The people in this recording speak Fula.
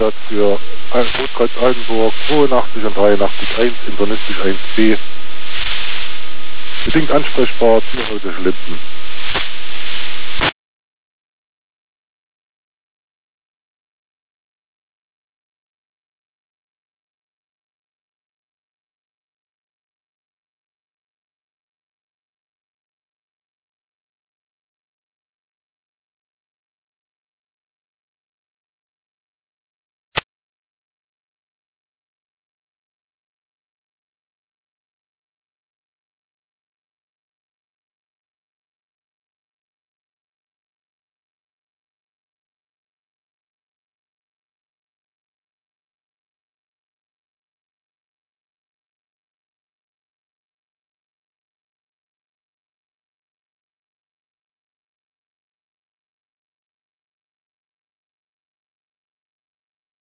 Einsatz für Rotkreuz Altenburg 82 und 83 1, internistisch 1b. Bedingt ansprechbar, Tierhäuser Schlippen.